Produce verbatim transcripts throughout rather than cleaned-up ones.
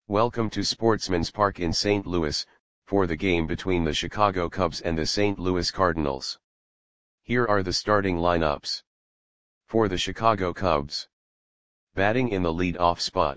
Welcome to Sportsman's Park in Saint Louis, for the game between the Chicago Cubs and the Saint Louis Cardinals. Here are the starting lineups. For the Chicago Cubs. Batting in the lead-off spot.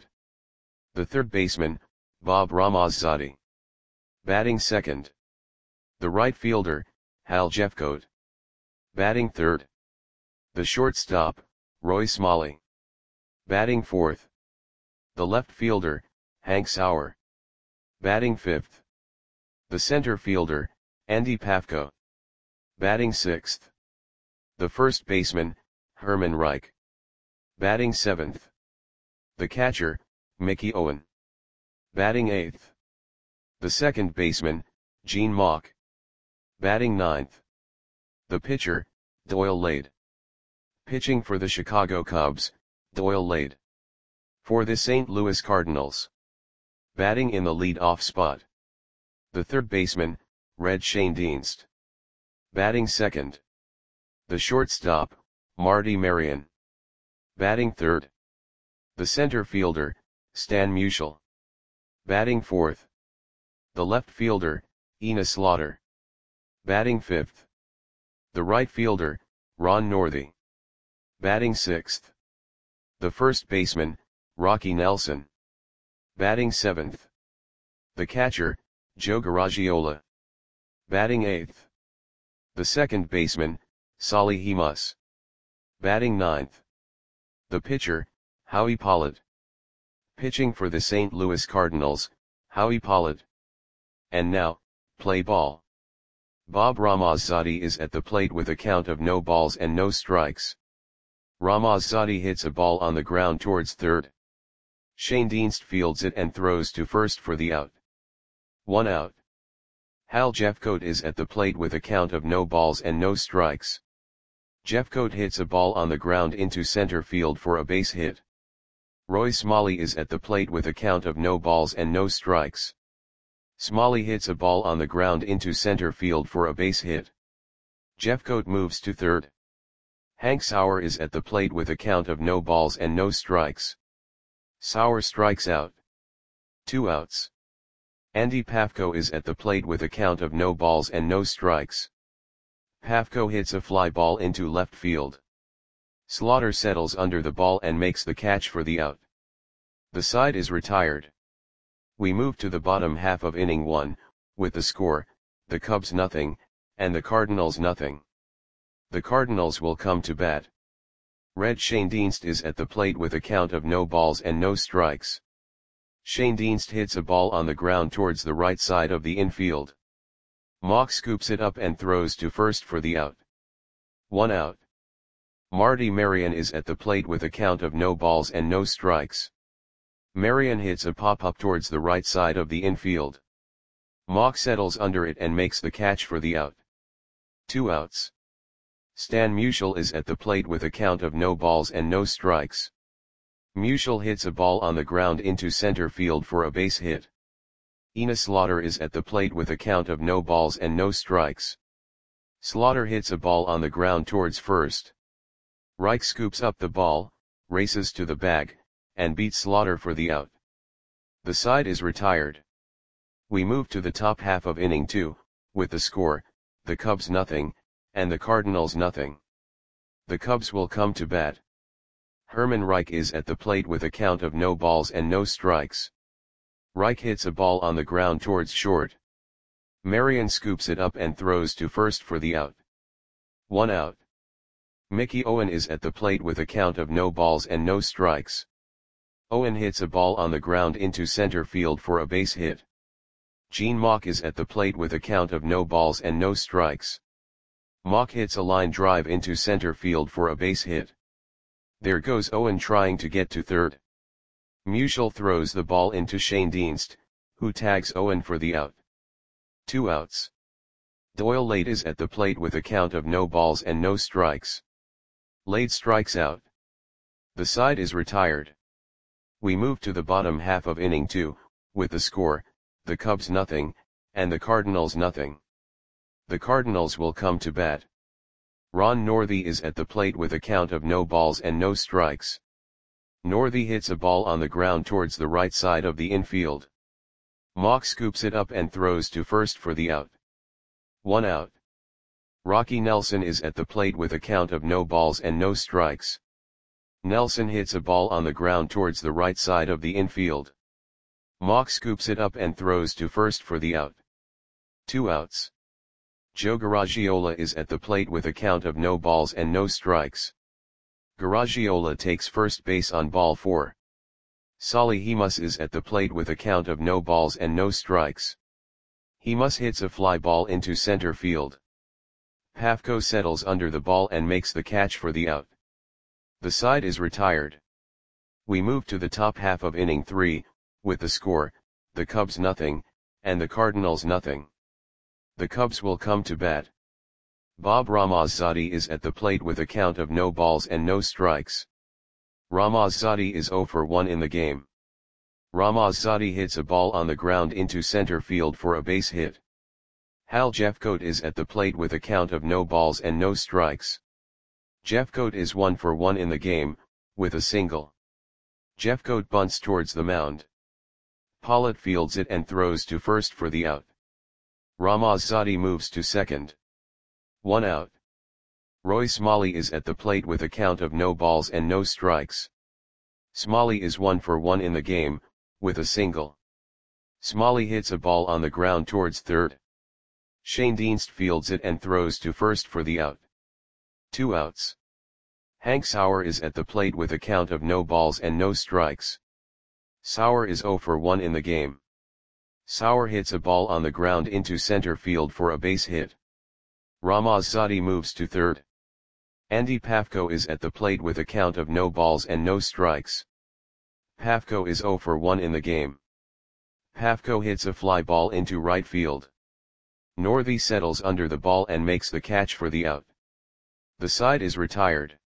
The third baseman, Bob Ramazzotti. Batting second. The right fielder, Hal Jeffcoat. Batting third. The shortstop, Roy Smalley. Batting fourth. The left fielder, Hank Sauer. Batting fifth. The center fielder, Andy Pafko. Batting sixth. The first baseman, Herman Reich. Batting seventh. The catcher, Mickey Owen. Batting eighth. The second baseman, Gene Mauch. Batting ninth. The pitcher, Doyle Lade. Pitching for the Chicago Cubs, Doyle Lade. For the Saint Louis Cardinals. Batting in the lead-off spot. The third baseman, Red Schoendienst. Batting second. The shortstop, Marty Marion. Batting third. The center fielder, Stan Musial. Batting fourth. The left fielder, Enos Slaughter. Batting fifth. The right fielder, Ron Northey. Batting sixth. The first baseman, Rocky Nelson. Batting seventh. The catcher, Joe Garagiola. Batting eighth. The second baseman, Solly Hemus. Batting ninth. The pitcher, Howie Pollard. Pitching for the Saint Louis Cardinals, Howie Pollard. And now, play ball. Bob Ramazzotti is at the plate with a count of no balls and no strikes. Ramazzotti hits a ball on the ground towards third. Schoendienst fields it and throws to first for the out. One out. Hal Jeffcoat is at the plate with a count of no balls and no strikes. Jeffcoat hits a ball on the ground into center field for a base hit. Roy Smalley is at the plate with a count of no balls and no strikes. Smalley hits a ball on the ground into center field for a base hit. Jeffcoat moves to third. Hank Sauer is at the plate with a count of no balls and no strikes. Sauer strikes out. Two outs. Andy Pafko is at the plate with a count of no balls and no strikes. Pafko hits a fly ball into left field. Slaughter settles under the ball and makes the catch for the out. The side is retired. We move to the bottom half of inning one, with the score, the Cubs nothing, and the Cardinals nothing. The Cardinals will come to bat. Red Schoendienst is at the plate with a count of no balls and no strikes. Schoendienst hits a ball on the ground towards the right side of the infield. Mauch scoops it up and throws to first for the out. One out. Marty Marion is at the plate with a count of no balls and no strikes. Marion hits a pop-up towards the right side of the infield. Mauch settles under it and makes the catch for the out. Two outs. Stan Musial is at the plate with a count of no balls and no strikes. Musial hits a ball on the ground into center field for a base hit. Enos Slaughter is at the plate with a count of no balls and no strikes. Slaughter hits a ball on the ground towards first. Reich scoops up the ball, races to the bag, and beats Slaughter for the out. The side is retired. We move to the top half of inning two, with the score, the Cubs nothing, and the Cardinals nothing. The Cubs will come to bat. Herman Reich is at the plate with a count of no balls and no strikes. Reich hits a ball on the ground towards short. Marion scoops it up and throws to first for the out. One out. Mickey Owen is at the plate with a count of no balls and no strikes. Owen hits a ball on the ground into center field for a base hit. Gene Mauch is at the plate with a count of no balls and no strikes. Mauch hits a line drive into center field for a base hit. There goes Owen trying to get to third. Musial throws the ball into Schoendienst, who tags Owen for the out. Two outs. Doyle Lade is at the plate with a count of no balls and no strikes. Lade strikes out. The side is retired. We move to the bottom half of inning two, with the score, the Cubs nothing, and the Cardinals nothing. The Cardinals will come to bat. Ron Northey is at the plate with a count of no balls and no strikes. Northey hits a ball on the ground towards the right side of the infield. Mock scoops it up and throws to first for the out. One out. Rocky Nelson is at the plate with a count of no balls and no strikes. Nelson hits a ball on the ground towards the right side of the infield. Mock scoops it up and throws to first for the out. Two outs. Joe Garagiola is at the plate with a count of no balls and no strikes. Garagiola takes first base on ball four. Solly Hemus is at the plate with a count of no balls and no strikes. Hemus hits a fly ball into center field. Pafko settles under the ball and makes the catch for the out. The side is retired. We move to the top half of inning three, with the score, the Cubs nothing, and the Cardinals nothing. The Cubs will come to bat. Bob Ramazzotti is at the plate with a count of no balls and no strikes. Ramazzotti is oh for one in the game. Ramazzotti hits a ball on the ground into center field for a base hit. Hal Jeffcoat is at the plate with a count of no balls and no strikes. Jeffcoat is one for one in the game, with a single. Jeffcoat bunts towards the mound. Pollitt fields it and throws to first for the out. Ramazzotti moves to second. One out. Roy Smalley is at the plate with a count of no balls and no strikes. Smalley is one for one in the game, with a single. Smalley hits a ball on the ground towards third. Shane Dienst fields it and throws to first for the out. Two outs. Hank Sauer is at the plate with a count of no balls and no strikes. Sauer is oh for one in the game. Sauer hits a ball on the ground into center field for a base hit. Ramazzotti moves to third. Andy Pafko is at the plate with a count of no balls and no strikes. Pafko is oh for one in the game. Pafko hits a fly ball into right field. Northey settles under the ball and makes the catch for the out. The side is retired.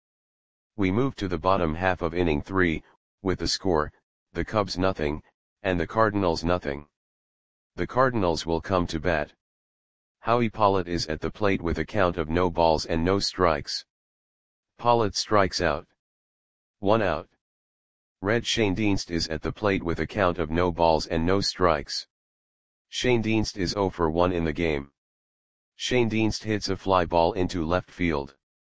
We move to the bottom half of inning three, with the score, the Cubs nothing, and the Cardinals nothing. The Cardinals will come to bat. Howie Pollitt is at the plate with a count of no balls and no strikes. Pollitt strikes out. One out. Red Shane Dienst is at the plate with a count of no balls and no strikes. Shane Dienst is oh for one in the game. Shane Dienst hits a fly ball into left field.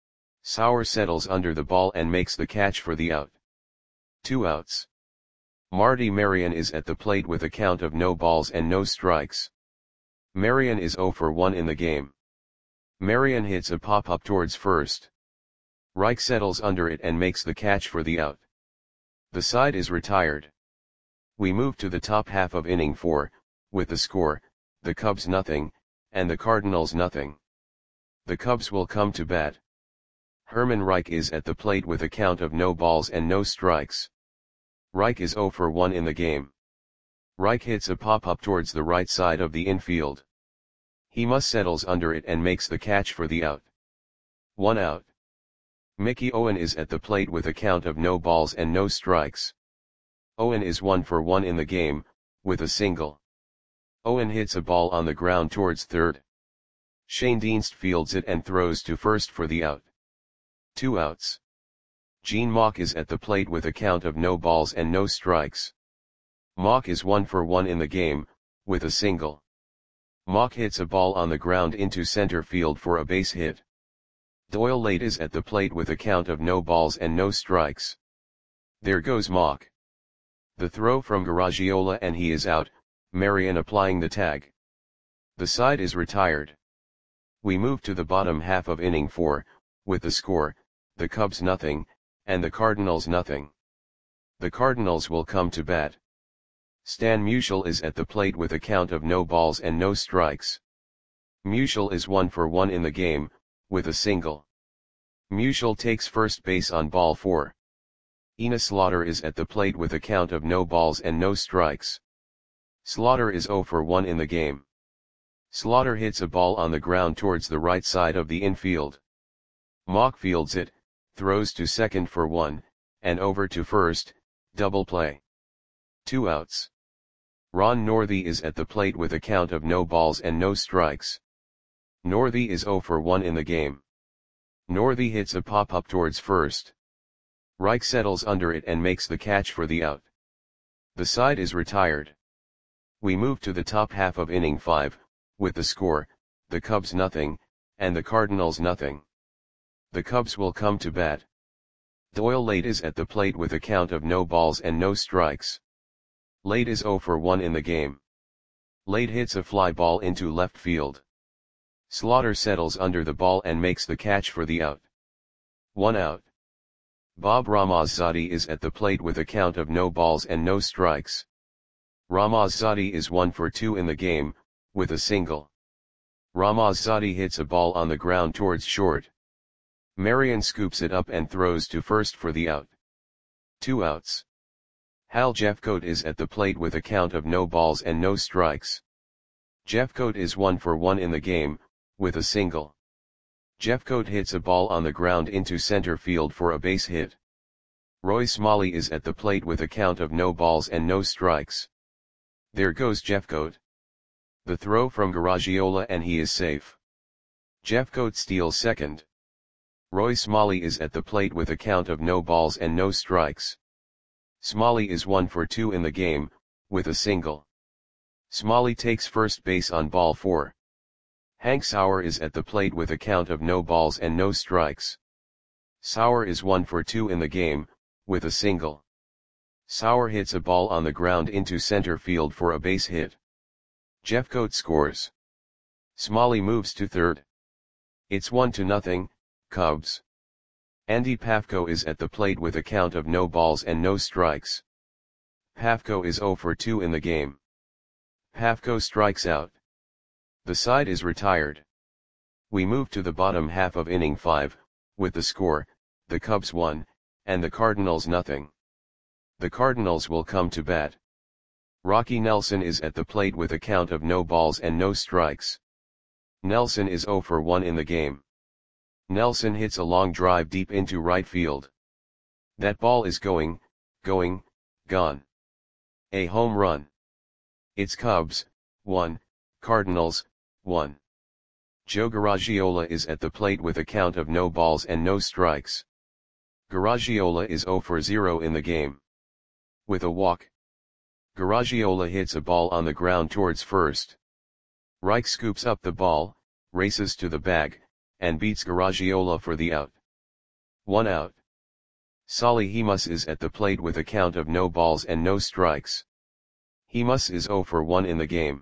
Sauer settles under the ball and makes the catch for the out. Two outs. Marty Marion is at the plate with a count of no balls and no strikes. Marion is oh for one in the game. Marion hits a pop-up towards first. Reich settles under it and makes the catch for the out. The side is retired. We move to the top half of inning four, with the score, the Cubs nothing, and the Cardinals nothing. The Cubs will come to bat. Herman Reich is at the plate with a count of no balls and no strikes. Reich is oh for one in the game. Reich hits a pop-up towards the right side of the infield. Hemus settles under it and makes the catch for the out. One out. Mickey Owen is at the plate with a count of no balls and no strikes. Owen is one for one in the game, with a single. Owen hits a ball on the ground towards third. Shane Dienst fields it and throws to first for the out. Two outs. Gene Mauch is at the plate with a count of no balls and no strikes. Mauch is one for one in the game, with a single. Mauch hits a ball on the ground into center field for a base hit. Doyle Late is at the plate with a count of no balls and no strikes. There goes Mauch. The throw from Garagiola and he is out, Marion applying the tag. The side is retired. We move to the bottom half of inning four, with the score, the Cubs nothing, and the Cardinals nothing. The Cardinals will come to bat. Stan Musial is at the plate with a count of no balls and no strikes. Musial is one for one in the game, with a single. Musial takes first base on ball four. Ina Slaughter is at the plate with a count of no balls and no strikes. Slaughter is oh for one in the game. Slaughter hits a ball on the ground towards the right side of the infield. Mauch fields it, throws to second for one, and over to first, double play. Two outs. Ron Northey is at the plate with a count of no balls and no strikes. Northey is oh for one in the game. Northey hits a pop-up towards first. Reich settles under it and makes the catch for the out. The side is retired. We move to the top half of inning five, with the score, the Cubs nothing, and the Cardinals nothing. The Cubs will come to bat. Doyle Late is at the plate with a count of no balls and no strikes. Late is oh for one in the game. Late hits a fly ball into left field. Slaughter settles under the ball and makes the catch for the out. One out. Bob Ramazzotti is at the plate with a count of no balls and no strikes. Ramazzotti is one for two in the game, with a single. Ramazzotti hits a ball on the ground towards short. Marion scoops it up and throws to first for the out. Two outs. Hal Jeffcoat is at the plate with a count of no balls and no strikes. Jeffcoat is one for one in the game, with a single. Jeffcoat hits a ball on the ground into center field for a base hit. Roy Smalley is at the plate with a count of no balls and no strikes. There goes Jeffcoat. The throw from Garagiola and he is safe. Jeffcoat steals second. Roy Smalley is at the plate with a count of no balls and no strikes. Smalley is one for two in the game, with a single. Smalley takes first base on ball four. Hank Sauer is at the plate with a count of no balls and no strikes. Sauer is one for two in the game, with a single. Sauer hits a ball on the ground into center field for a base hit. Jeffcoat scores. Smalley moves to third. It's one to nothing, Cubs. Andy Pafko is at the plate with a count of no balls and no strikes. Pafko is oh for two in the game. Pafko strikes out. The side is retired. We move to the bottom half of inning five, with the score, the Cubs one, and the Cardinals nothing. The Cardinals will come to bat. Rocky Nelson is at the plate with a count of no balls and no strikes. Nelson is oh for one in the game. Nelson hits a long drive deep into right field. That ball is going, going, gone. A home run. It's Cubs, one, Cardinals, one. Joe Garagiola is at the plate with a count of no balls and no strikes. Garagiola is oh for zero in the game. With a walk. Garagiola hits a ball on the ground towards first. Reich scoops up the ball, races to the bag, and beats Garagiola for the out. One out. Solly Hemus is at the plate with a count of no balls and no strikes. Hemus is oh for one in the game.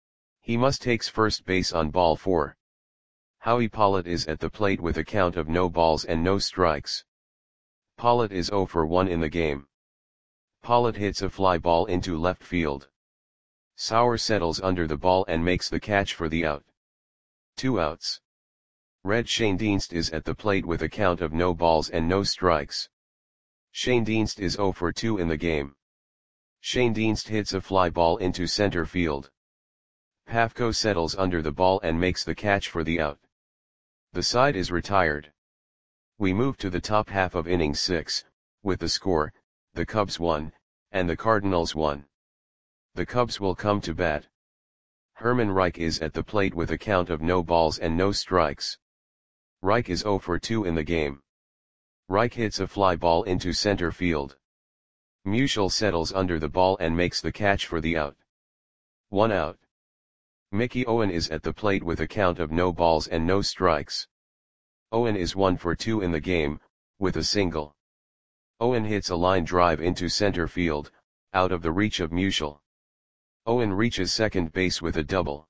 Hemus takes first base on ball four. Howie Pollitt is at the plate with a count of no balls and no strikes. Pollitt is oh for one in the game. Pollitt hits a fly ball into left field. Sauer settles under the ball and makes the catch for the out. Two outs. Red Schoendienst is at the plate with a count of no balls and no strikes. Schoendienst is oh for two in the game. Schoendienst hits a fly ball into center field. Pafko settles under the ball and makes the catch for the out. The side is retired. We move to the top half of inning six, with the score, the Cubs one, and the Cardinals one. The Cubs will come to bat. Herman Reich is at the plate with a count of no balls and no strikes. Reich is oh for two in the game. Reich hits a fly ball into center field. Musial settles under the ball and makes the catch for the out. One out. Mickey Owen is at the plate with a count of no balls and no strikes. Owen is one for two in the game, with a single. Owen hits a line drive into center field, out of the reach of Musial. Owen reaches second base with a double.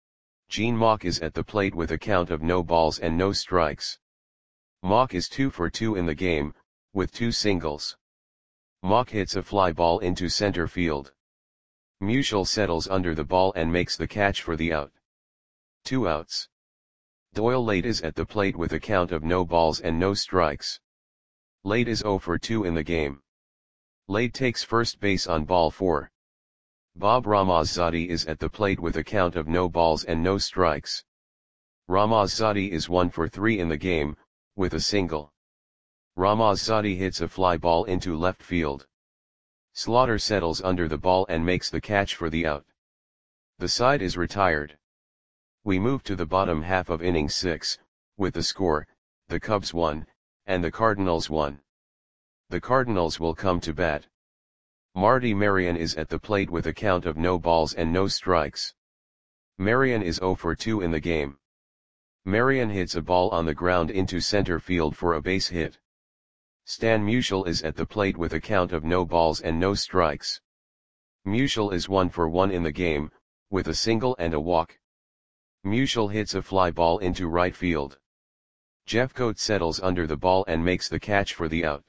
Gene Mauch is at the plate with a count of no balls and no strikes. Mauch is two for two in the game, with two singles. Mauch hits a fly ball into center field. Musial settles under the ball and makes the catch for the out. Two outs. Doyle Late is at the plate with a count of no balls and no strikes. Late is oh for two in the game. Late takes first base on ball four. Bob Ramazzotti is at the plate with a count of no balls and no strikes. Ramazzotti is one for three in the game, with a single. Ramazzotti hits a fly ball into left field. Slaughter settles under the ball and makes the catch for the out. The side is retired. We move to the bottom half of inning six, with the score, the Cubs one, and the Cardinals one. The Cardinals will come to bat. Marty Marion is at the plate with a count of no balls and no strikes. Marion is zero for two in the game. Marion hits a ball on the ground into center field for a base hit. Stan Musial is at the plate with a count of no balls and no strikes. Musial is one for one in the game, with a single and a walk. Musial hits a fly ball into right field. Jeffcoat settles under the ball and makes the catch for the out.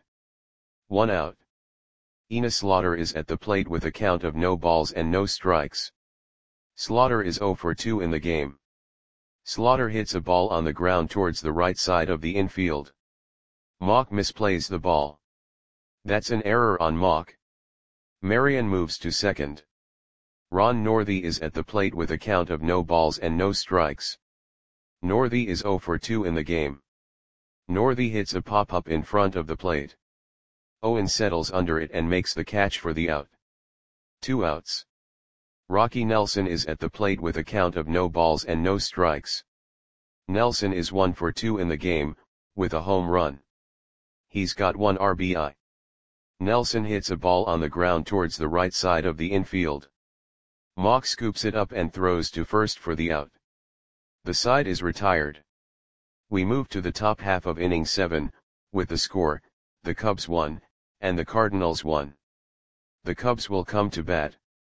One out. Enos Slaughter is at the plate with a count of no balls and no strikes. Slaughter is zero for two in the game. Slaughter hits a ball on the ground towards the right side of the infield. Mock misplays the ball. That's an error on Mock. Marion moves to second. Ron Northey is at the plate with a count of no balls and no strikes. Northey is zero for two in the game. Northey hits a pop-up in front of the plate. Owen settles under it and makes the catch for the out. Two outs. Rocky Nelson is at the plate with a count of no balls and no strikes. Nelson is one for two in the game, with a home run. He's got one R B I. Nelson hits a ball on the ground towards the right side of the infield. Mock scoops it up and throws to first for the out. The side is retired. We move to the top half of inning seven, with the score, the Cubs won, and the Cardinals won. The Cubs will come to bat.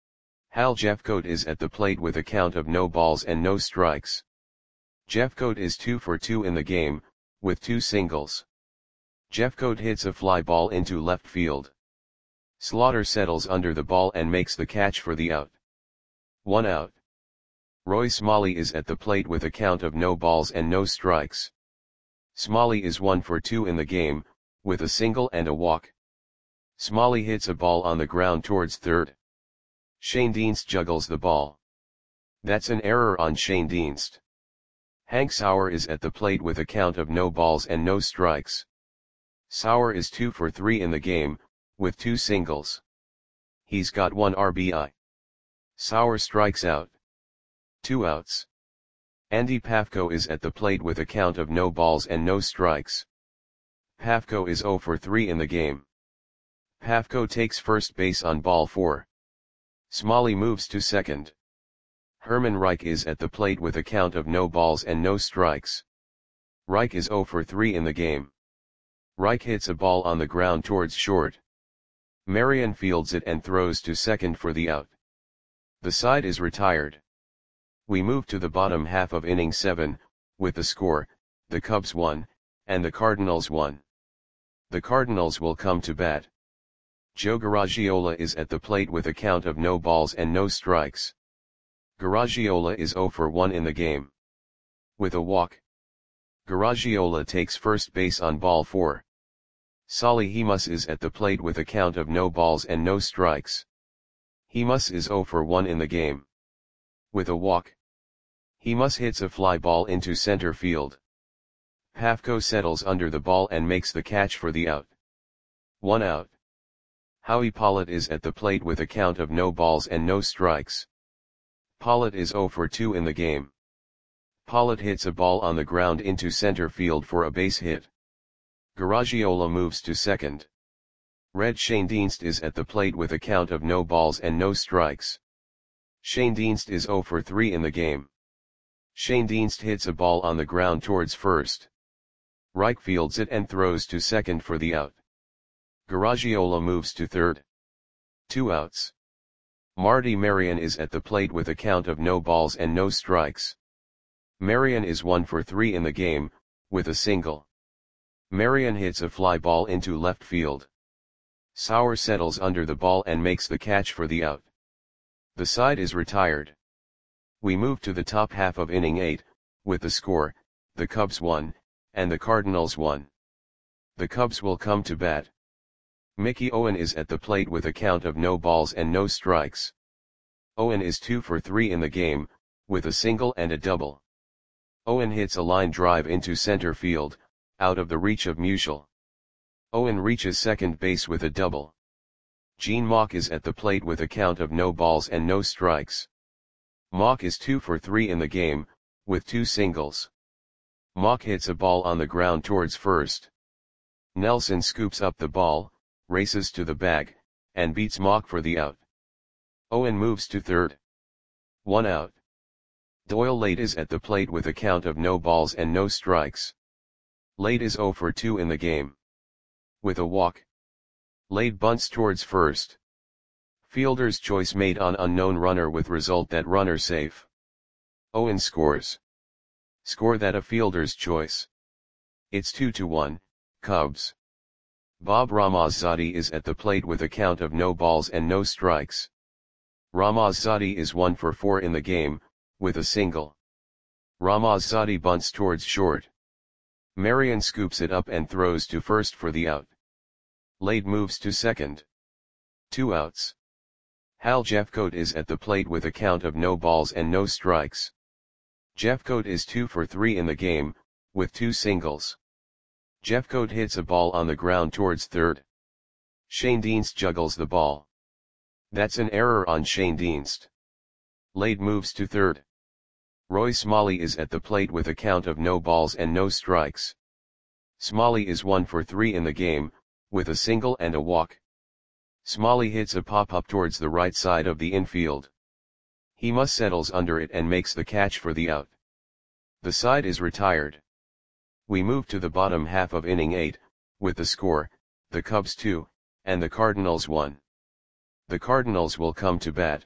Hal Jeffcoat is at the plate with a count of no balls and no strikes. Jeffcoat is two for two in the game, with two singles. Jeffcoat hits a fly ball into left field. Slaughter settles under the ball and makes the catch for the out. One out. Roy Smalley is at the plate with a count of no balls and no strikes. Smalley is one for two in the game, with a single and a walk. Smalley hits a ball on the ground towards third. Shane Dienst juggles the ball. That's an error on Shane Dienst. Hank Sauer is at the plate with a count of no balls and no strikes. Sauer is two for three in the game, with two singles. He's got one R B I. Sauer strikes out. Two outs. Andy Pafko is at the plate with a count of no balls and no strikes. Pafko is zero for three in the game. Pafko takes first base on ball four. Smalley moves to second. Herman Reich is at the plate with a count of no balls and no strikes. Reich is zero for three in the game. Reich hits a ball on the ground towards short. Marion fields it and throws to second for the out. The side is retired. We move to the bottom half of inning seven, with the score, the Cubs won, and the Cardinals won. The Cardinals will come to bat. Joe Garagiola is at the plate with a count of no balls and no strikes. Garagiola is zero for one in the game. With a walk. Garagiola takes first base on ball four. Solly Hemus is at the plate with a count of no balls and no strikes. Hemus is zero for one in the game. With a walk. Hemus hits a fly ball into center field. Pafko settles under the ball and makes the catch for the out. One out. Howie Pollitt is at the plate with a count of no balls and no strikes. Pollitt is zero for two in the game. Pollitt hits a ball on the ground into center field for a base hit. Garagiola moves to second. Red Shane Dienst is at the plate with a count of no balls and no strikes. Shane Dienst is zero for three in the game. Shane Dienst hits a ball on the ground towards first. Reich fields it and throws to second for the out. Garagiola moves to third. Two outs. Marty Marion is at the plate with a count of no balls and no strikes. Marion is one for three in the game, with a single. Marion hits a fly ball into left field. Sauer settles under the ball and makes the catch for the out. The side is retired. We move to the top half of inning eight, with the score, the Cubs won, and the Cardinals won. The Cubs will come to bat. Mickey Owen is at the plate with a count of no balls and no strikes. Owen is two for three in the game, with a single and a double. Owen hits a line drive into center field, out of the reach of Musial. Owen reaches second base with a double. Gene Mauch is at the plate with a count of no balls and no strikes. Mauch is two for three in the game, with two singles. Mauch hits a ball on the ground towards first. Nelson scoops up the ball, races to the bag, and beats Mock for the out. Owen moves to third. One out. Doyle Late is at the plate with a count of no balls and no strikes. Late is zero for two in the game. With a walk. Late bunts towards first. Fielder's choice made on unknown runner with result that runner safe. Owen scores. Score that a fielder's choice. It's two to one, Cubs. Bob Ramazzotti is at the plate with a count of no balls and no strikes. Ramazzotti is one for four in the game, with a single. Ramazzotti bunts towards short. Marion scoops it up and throws to first for the out. Late moves to second. Two outs. Hal Jeffcoat is at the plate with a count of no balls and no strikes. Jeffcoat is two for three in the game, with two singles. Jeffcoat hits a ball on the ground towards third. Shane Dienst juggles the ball. That's an error on Shane Dienst. Late moves to third. Roy Smalley is at the plate with a count of no balls and no strikes. Smalley is one for three in the game, with a single and a walk. Smalley hits a pop-up towards the right side of the infield. He must settles under it and makes the catch for the out. The side is retired. We move to the bottom half of inning eight, with the score, the Cubs two, and the Cardinals one. The Cardinals will come to bat.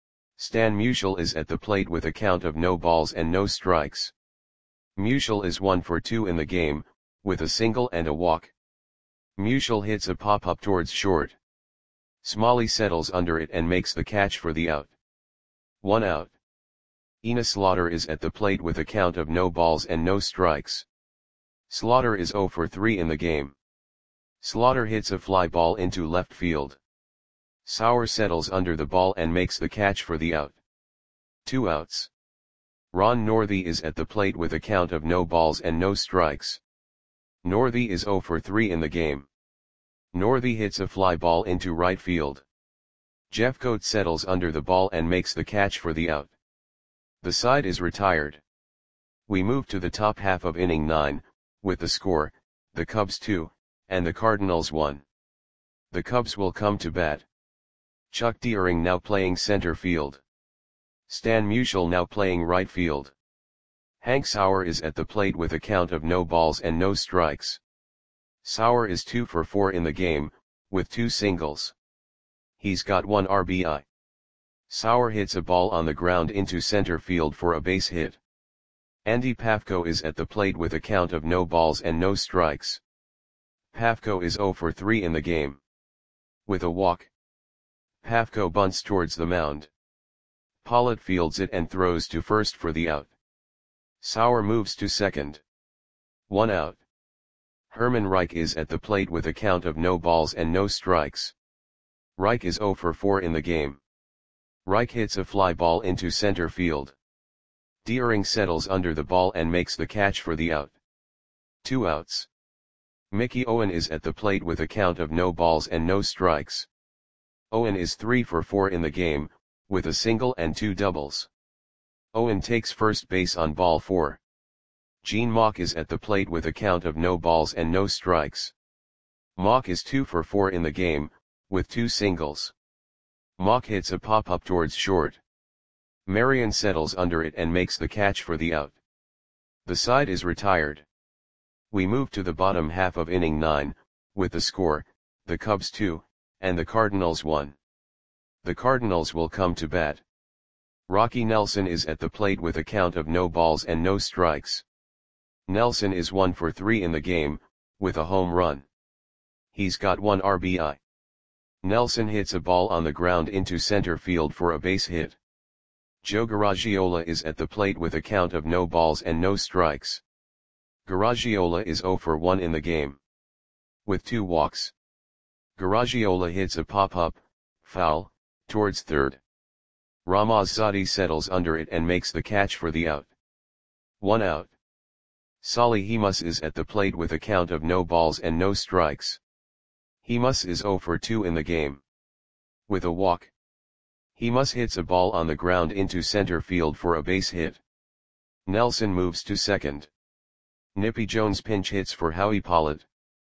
Stan Musial is at the plate with a count of no balls and no strikes. Musial is one for two in the game, with a single and a walk. Musial hits a pop-up towards short. Smalley settles under it and makes the catch for the out. One out. Ina Slaughter is at the plate with a count of no balls and no strikes. Slaughter is zero for three in the game. Slaughter hits a fly ball into left field. Sauer settles under the ball and makes the catch for the out. Two outs. Ron Northey is at the plate with a count of no balls and no strikes. Northey is zero for three in the game. Northey hits a fly ball into right field. Jeffcoat settles under the ball and makes the catch for the out. The side is retired. We move to the top half of inning nine, with the score, the Cubs two, and the Cardinals one. The Cubs will come to bat. Chuck Deering now playing center field. Stan Musial now playing right field. Hank Sauer is at the plate with a count of no balls and no strikes. Sauer is two for four in the game, with two singles. He's got one R B I. Sauer hits a ball on the ground into center field for a base hit. Andy Pafko is at the plate with a count of no balls and no strikes. Pafko is zero for three in the game. With a walk. Pafko bunts towards the mound. Pollitt fields it and throws to first for the out. Sauer moves to second. One out. Herman Reich is at the plate with a count of no balls and no strikes. Reich is zero for four in the game. Reich hits a fly ball into center field. Deering settles under the ball and makes the catch for the out. Two outs. Mickey Owen is at the plate with a count of no balls and no strikes. Owen is three for four in the game, with a single and two doubles. Owen takes first base on ball four. Gene Mauch is at the plate with a count of no balls and no strikes. Mauch is two for four in the game, with two singles. Mauch hits a pop-up towards short. Marion settles under it and makes the catch for the out. The side is retired. We move to the bottom half of inning nine, with the score, the Cubs two, and the Cardinals one. The Cardinals will come to bat. Rocky Nelson is at the plate with a count of no balls and no strikes. Nelson is one for three in the game, with a home run. He's got one R B I. Nelson hits a ball on the ground into center field for a base hit. Joe Garagiola is at the plate with a count of no balls and no strikes. Garagiola is zero for one in the game. With two walks. Garagiola hits a pop-up, foul, towards third. Ramazzotti settles under it and makes the catch for the out. One out. Solly Hemus is at the plate with a count of no balls and no strikes. Hemus is zero for two in the game. With a walk. Hemus hits a ball on the ground into center field for a base hit. Nelson moves to second. Nippy Jones pinch hits for Howie Pollitt.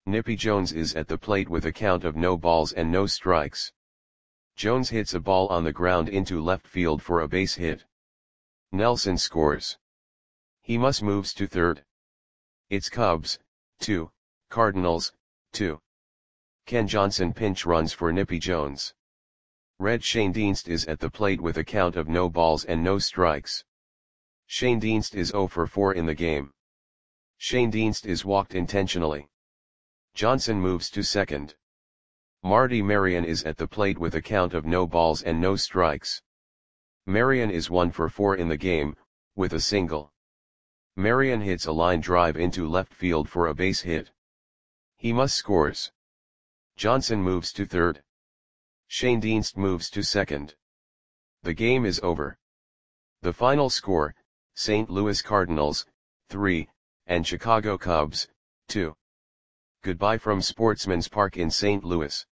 Nippy Jones is at the plate with a count of no balls and no strikes. Jones hits a ball on the ground into left field for a base hit. Nelson scores. He must moves to third. It's Cubs, two, Cardinals, two. Ken Johnson pinch runs for Nippy Jones. Red Shane Dienst is at the plate with a count of no balls and no strikes. Shane Dienst is zero for four in the game. Shane Dienst is walked intentionally. Johnson moves to second. Marty Marion is at the plate with a count of no balls and no strikes. Marion is one for four in the game, with a single. Marion hits a line drive into left field for a base hit. He must scores. Johnson moves to third. Shane Dienst moves to second. The game is over. The final score, Saint Louis Cardinals, three, and Chicago Cubs, two. Goodbye from Sportsman's Park in Saint Louis.